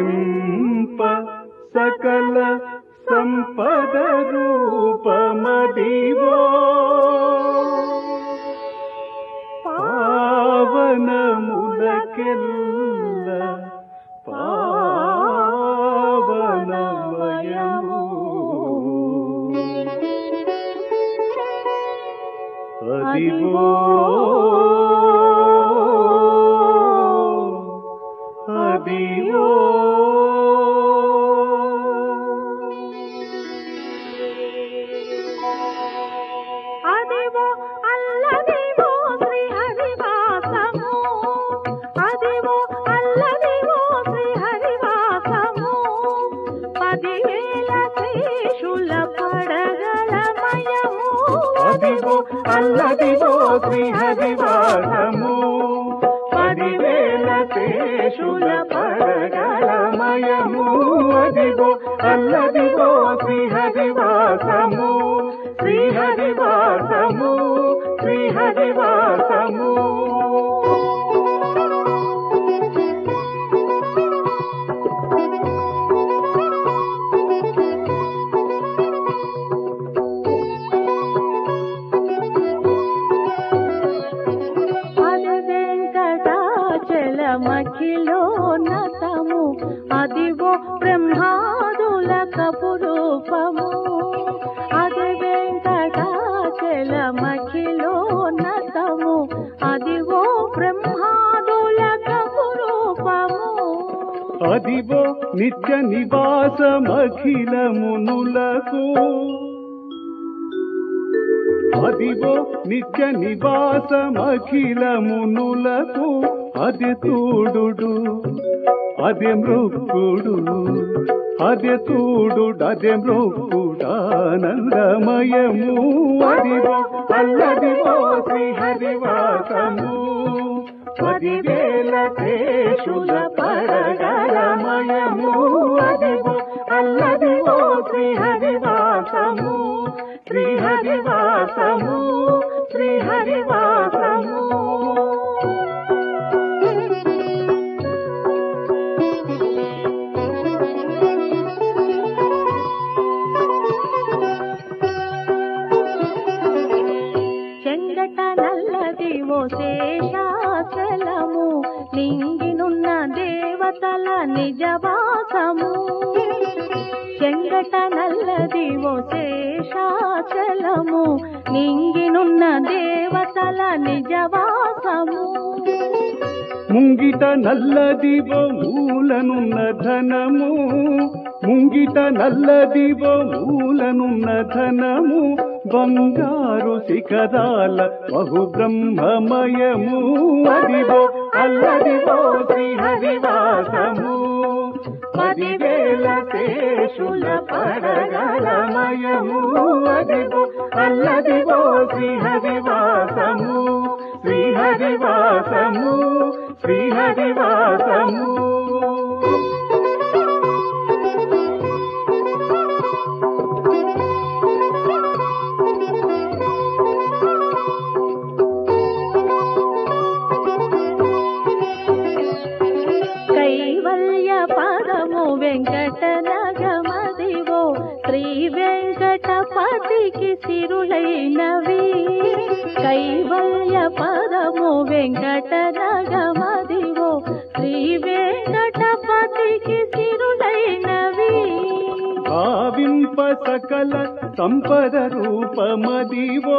భావింప సకల సంపద రూపమదివో పావనములకెల్ల పావనమయము అదివో అదివో అదివో అల్లదివో శ్రీహరివాసము అదివో అల్లదివో శ్రీహరివాసము 10,000 శేషుల పడగలమయము అదివో అల్లదివో శ్రీహరివాసము 10,000 శేషుల పడగలమయము అదివో అల్లదివో శ్రీహరివాసము శ్రీహరివాసము శ్రీహరివాసము మఖిలోన్నతము అదివో బ్రహ్మాదులకపు రూపము అది వెంకటాచలమఖిలోన్నతము అదివో బ్రహ్మాదులకపు రూపము అదివో నిత్య నివాసమఖిలమునులకు అదివో నిత్య నివాసమఖిలమునులకు అది తూడు అదే మృక్కుడు అదే తూడు అదే మృక్కుడానందమయము అదివో అల్లదివో శ్రీహరివాసము 10,000 శేషుల పడగలమయము అదివో అల్లదివో శ్రీహరివాసము శ్రీహరివాసము శ్రీహరివాసము చెంగట నల్లదివో శేషాచలము నింగినున్న దేవతల నిజవాసము చెంగట నల్లదివో శేషాచలము నింగినున్న దేవతల నిజవాసము ముంగిట నల్లదివో మూలనున్న ధనము ముంగిట నల్లదివో మూలనున్న ధనము బంగారు శిఖరాల బహుబ్రహ్మమయము అదివో అల్లదివో శ్రీహరివాసము 10,000 శేషుల పడగలమయము అదివో అల్లదివో శ్రీహరివాసము శ్రీహరివాసము శ్రీహరివాసము కైవల్య పదము వెంకటనగమదివో శ్రీ వెంకటపతికి సిరులైనవి కైవల్య పదము వెంకటనగమదివో శ్రీ వెంకటపతికి సిరులైనవి భావింప సకల సంపద రూపమదివో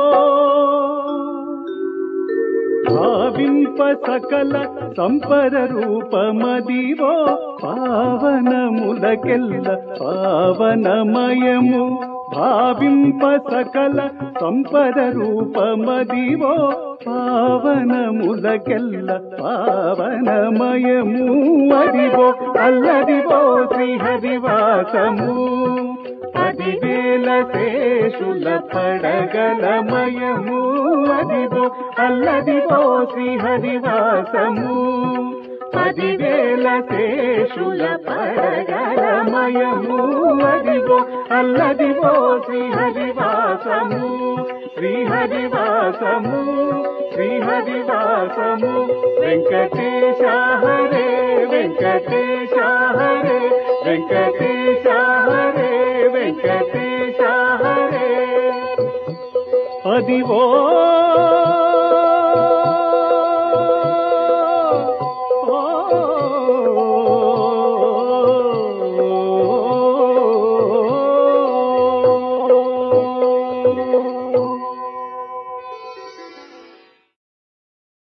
భావింప సకల సంపద రూపమదివో పావనములకెల్ల పావనమయము భావింప సకల సంపద రూపమదివో పావనములకెల్ల పావనమయము అదివో అల్లదివో శ్రీహరివాసము 10,000 శేషుల పడగలమయము అదివో అల్లదివో శ్రీహరివాసము 10,000 శేషుల పడగలమయము అదివో అల్లదివో శ్రీహరివాసము శ్రీహరివాసము శ్రీహరివాసము వెంకటేశ హరే వెంకటేశ హరే వెంకటేశ హరే వెంకటేశ హరే అదివో